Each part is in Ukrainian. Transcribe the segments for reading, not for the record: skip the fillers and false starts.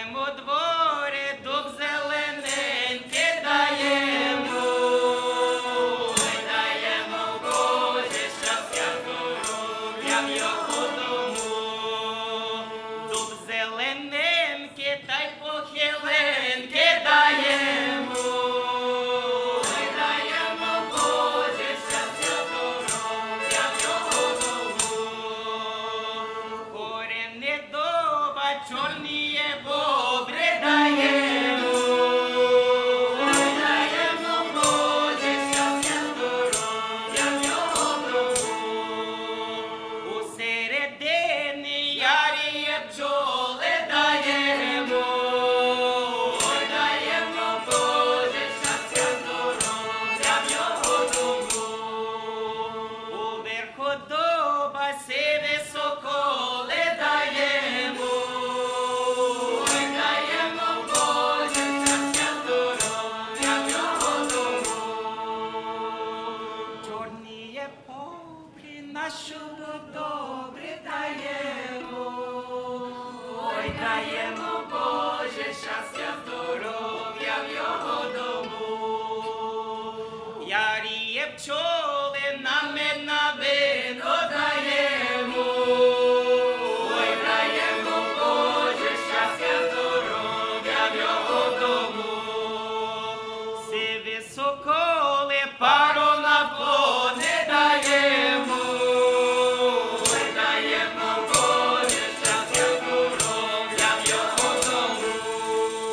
Даємо дворі, дуб зелененький даємо. Ой, даємо Боже, щастя, здоров'я в його дому. Дуб зелененький та й похиленький даємо. Ой, даємо Боже, щастя, здоров'я в його дому. Корені дуба чорні є бобри даємо. Ой, даємо Боже, щастя, здоров'я в його дому. У середині яріє бджоли даємо. Ой, даємо Боже, щастя, здоров'я в його дому. Уверху дуба сиві соколи даємо. Ой, даємо Боже, щастя, здоров'я в його дому. Чорні є попри нашу добре даємо. Ой, даємо Боже, щастя, здоров'я в його дому. Яріє пчоли на мед на вино даємо. Ой, даємо Боже, щастя, здоров'я в його дому. Сиві соколи пару на пони даємо. Ой, даємо Боже, щастя, здоров'я в його дому.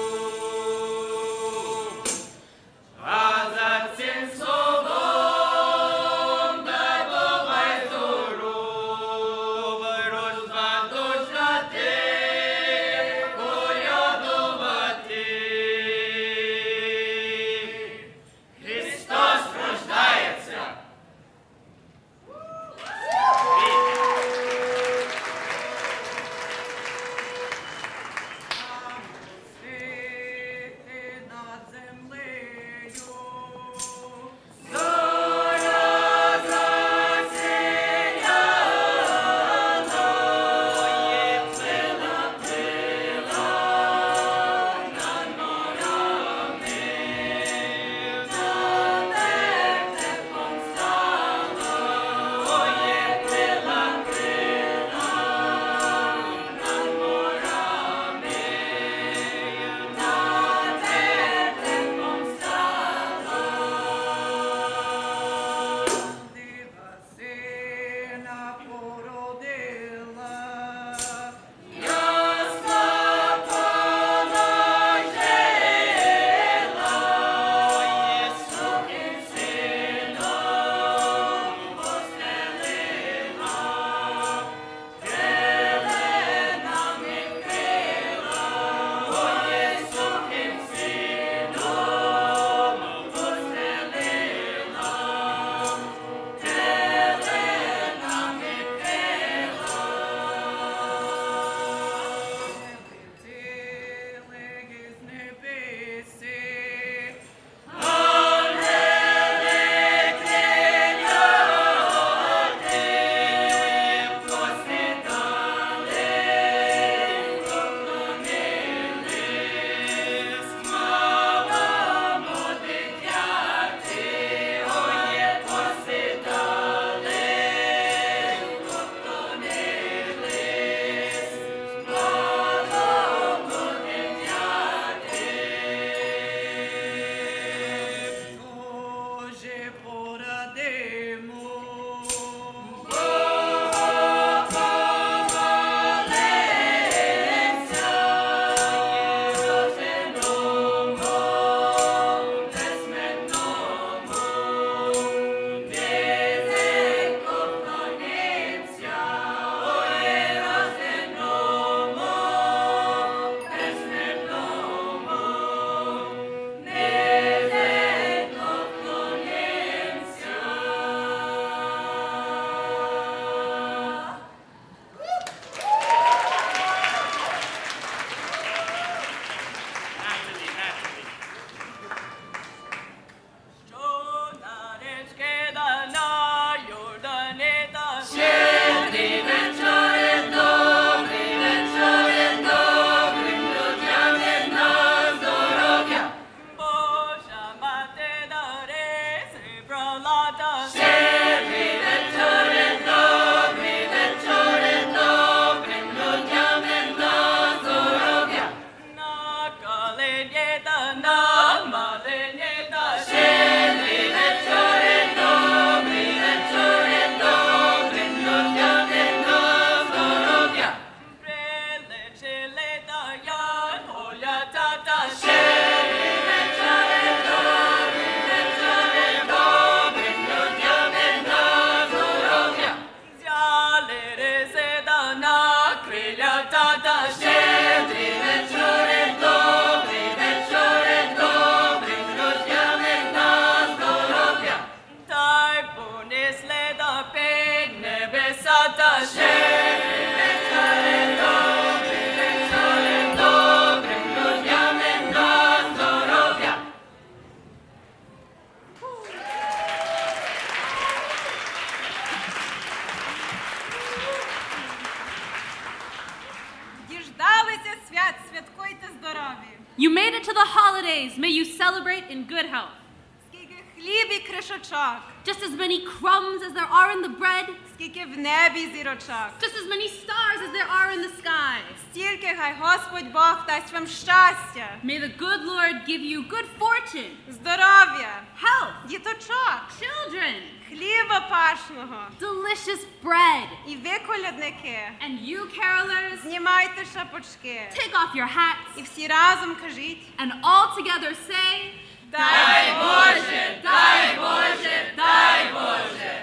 Будьте здорові. You made it to the holidays. May you celebrate in good health. Скільки хліб і кришочок. Just as many crumbs as there are in the bread. Скільки в небі зірочок. Just as many stars as there are in the sky. Стільки хай Господь Бог дасть вам щастя. May the good Lord give you good fortune, Здоров'я. health, Діточок. children, Хліба пашного. delicious bread. І ви, колядники, And you, carolers, знімайте шапочки. take off your hats І всі разом кажіть. and all together say, Дай Боже, дай Боже, дай Боже.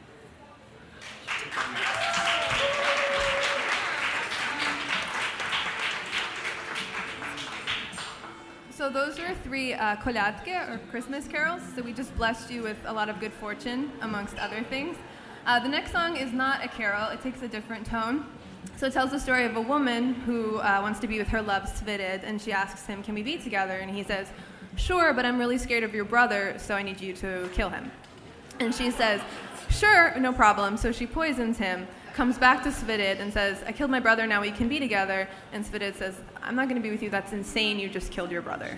So those were 3 kolyatke, or Christmas carols. So we just blessed you with a lot of good fortune, amongst other things. The next song is not a carol. It takes a different tone. So it tells the story of a woman who wants to be with her love, Svidid, and she asks him, can we be together? And he says, sure, but I'm really scared of your brother, so I need you to kill him. And she says, sure, no problem. So she poisons him, comes back to Svidid and says, I killed my brother, now we can be together. And Svidid says, I'm not going to be with you, that's insane, you just killed your brother.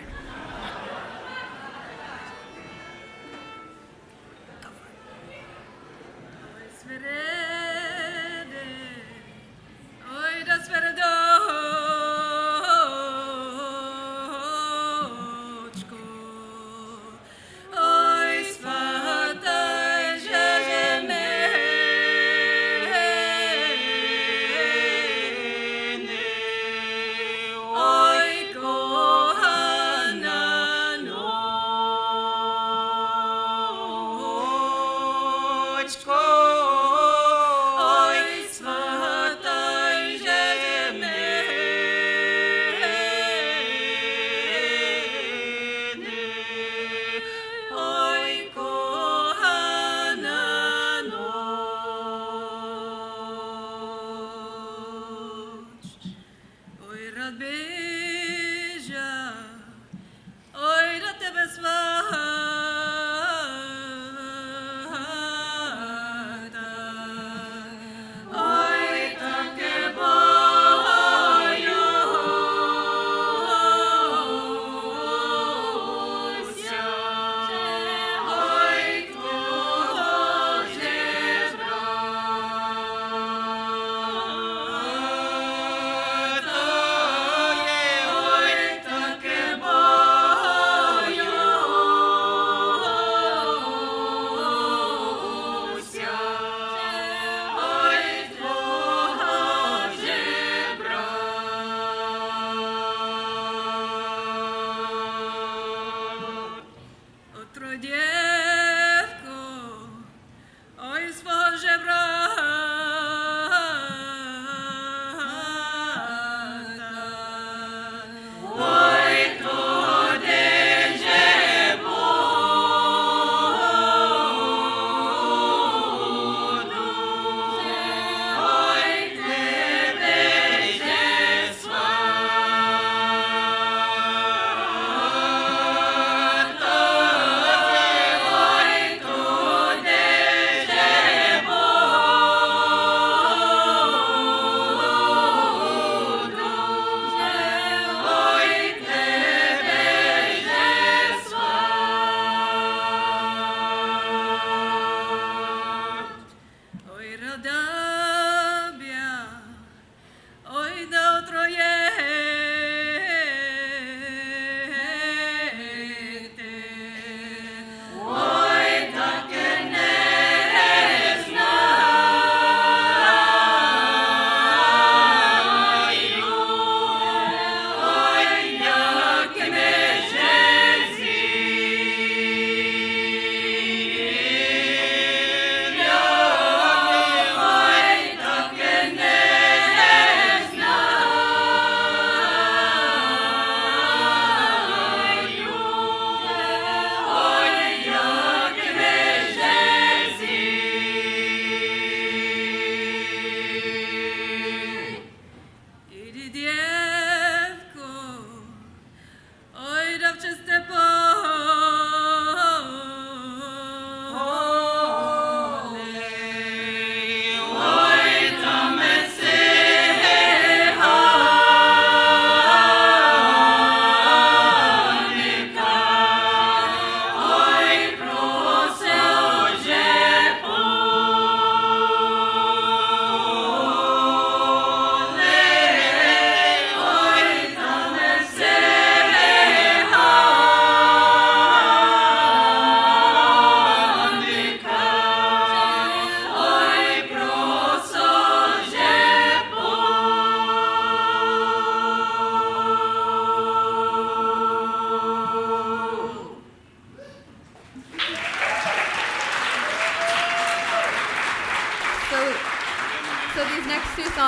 Oj, kochana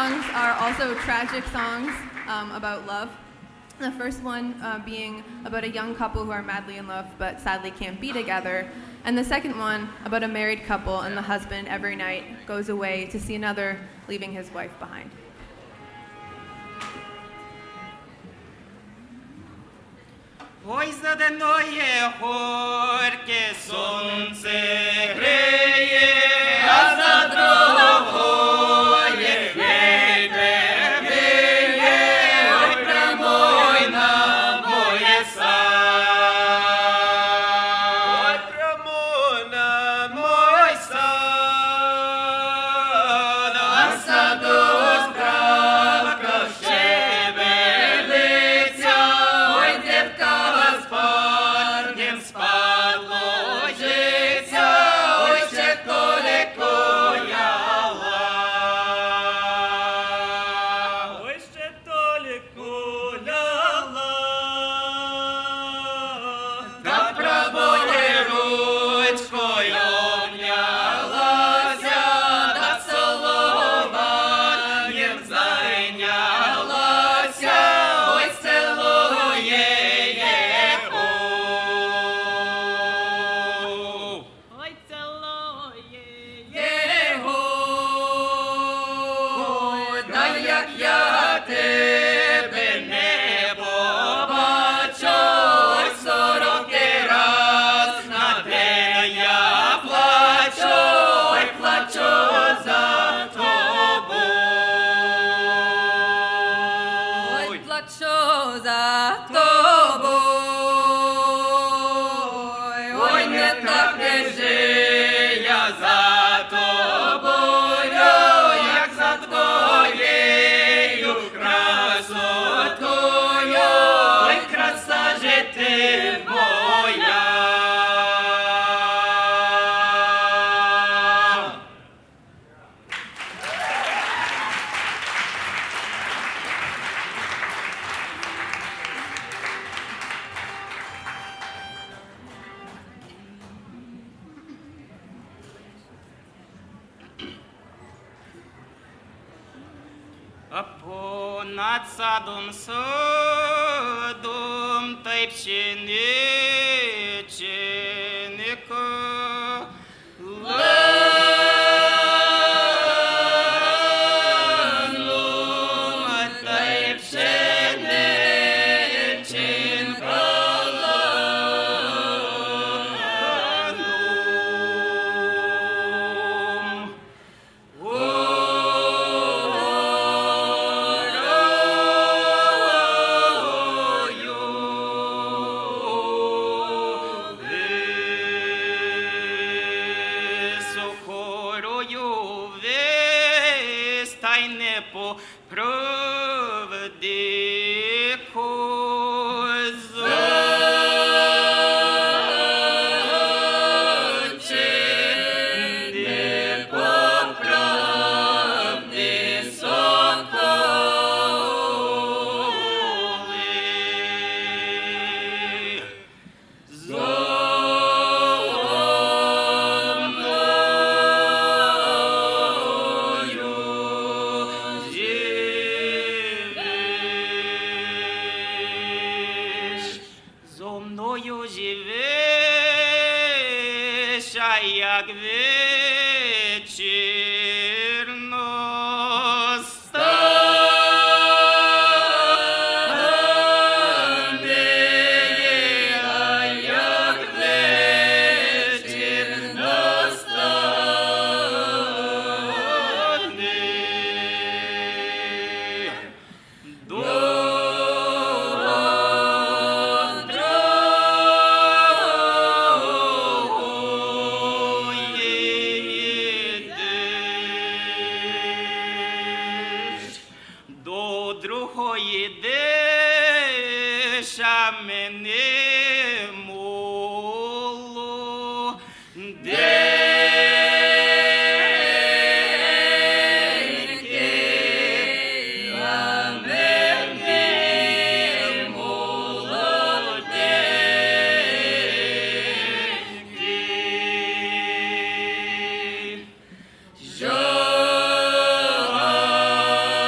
songs are also tragic songs about love. The first one being about a young couple who are madly in love but sadly can't be together. And the second one about a married couple and the husband every night goes away to see another, leaving his wife behind. Ой, заденоє горьке сонце греє, а за другое вітер віє, ой, прямой на моє сад. Ой, прямой на мой сад, а саду здравка щебелиця, ой, дівка з парнем спать ложиться, ой, ще толіко яла. Ой, ще толіко яла. Та правою ручкою обнялася, та цілуванням зайнялася, ой, цілує його. Ой, цілує Його. Та як я тебе не побачу, ой, 40 раз на день я плачу, ой, плачу за тобою. Ой, плачу за тобою. Ой, не так біжи я за тобою, як за твоєю красотою, ой, краса жити моя. А понад садом садом та й пшеничника ланом, та й пшеничника ланом. Сухорою весь та й не поправди козаче, не поправди соколи. Зо мною живеш, а як вечірно стане, а як вечірно стане. До другої йдеш, а мене моло деньки, а мене молоденьки.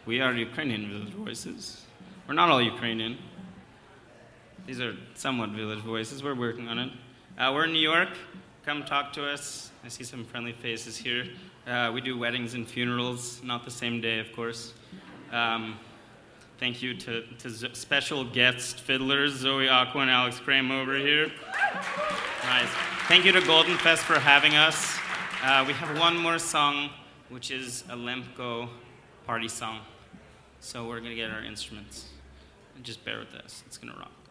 We are Ukrainian Village Voices. We're not all Ukrainian. These are somewhat Village Voices. We're working on it. We're in New York. Come talk to us. I see some friendly faces here. We do weddings and funerals, not the same day, of course. Thank you to special guest fiddlers, Zoe Aqua and Alex Crane over here. Nice. Thank you to Golden Fest for having us. We have one more song, which is a Lemko party song. So we're going to get our instruments. And just bear with us. It's going to rock.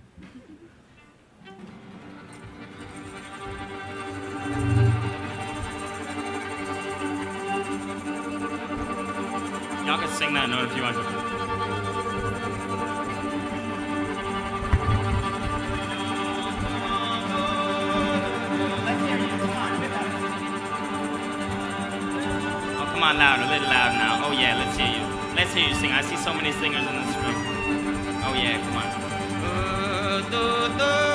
Y'all can sing that note if you want to. Oh, come on, loud, a little loud now. Oh yeah, let's hear you. Let's hear you sing. I see so many singers in this room. Oh yeah, come on.